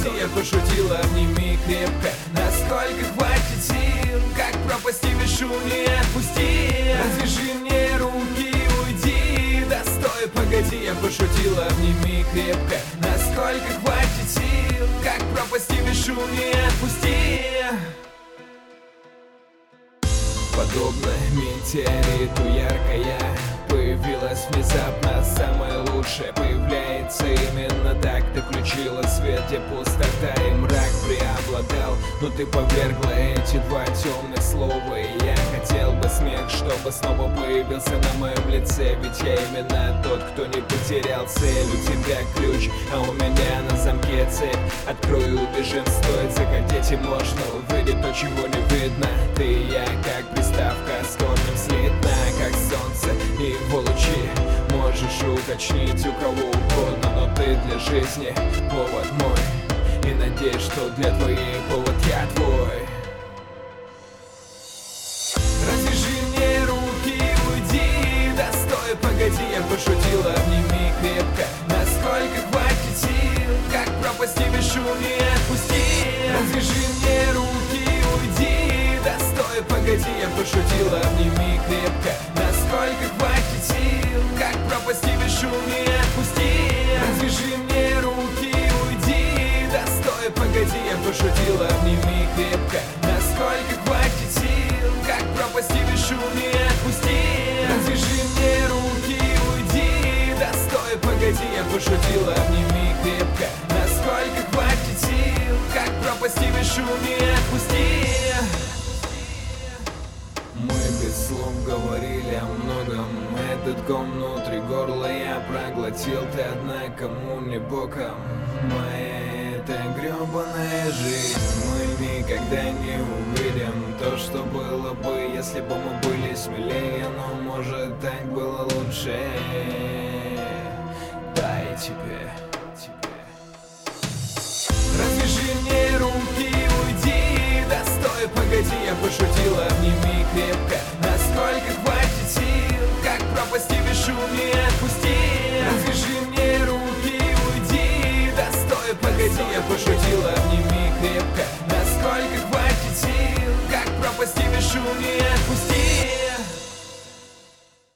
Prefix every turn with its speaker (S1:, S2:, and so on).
S1: погоди, я пошутила, обними крепко. Насколько хватит сил, как пропасти в шуме, отпусти. Развяжи мне руки, уйди. Да стой, погоди, я пошутила, обними крепко. Насколько хватит сил, как пропасти в шуме, отпусти. Подобно метеориту яркая появилась внезапно, самое лучшее появляется именно так. Ты включила свет, где пустота и мрак преобладал, но ты повергла эти два темных слова. И я хотел бы смех, чтобы снова появился на моем лице. Ведь я именно тот, кто не потерял цель. У тебя ключ, а у меня на замке цепь. Открою, убежим, стоит захотеть, и можно увидеть то, чего не видно. Ты и я, как приставка с корнем слитна, как солнце и его лучи. Можешь уточнить у кого угодно, но ты для жизни повод мой. И надеюсь, что для твоей повод я твой. Развяжи мне руки, уйди. Да стой, погоди, я пошутила, обними крепко. Насколько хватит сил, как пропасти в шуме, отпусти. Развяжи мне руки, уйди. Да стой, погоди, я пошутила, обними крепко. Насколько хватит сил, как пропасти в шуме, отпусти. Развяжи мне руки, уйди. Да стой, погоди, я пошутила, обними крепко. Насколько хватит сил, как пропасти в шуме, отпусти. Развяжи мне руки, уйди. Да стой, погоди, я пошутила, обними крепко. Насколько хватит сил, как пропасти в шуме, отпусти. Мы без слов говорили о многом. Этот ком внутри горла я проглотил. Ты одна, кому не боком. Моя эта гребаная жизнь. Мы никогда не увидим то, что было бы, если бы мы были смелее. Но может так было лучше. Дай тебе. Развяжи мне руки, уйди. Да стой, погоди, я пошутила, обними крепко. Насколько хватит сил, как пропасти в шуме, отпусти.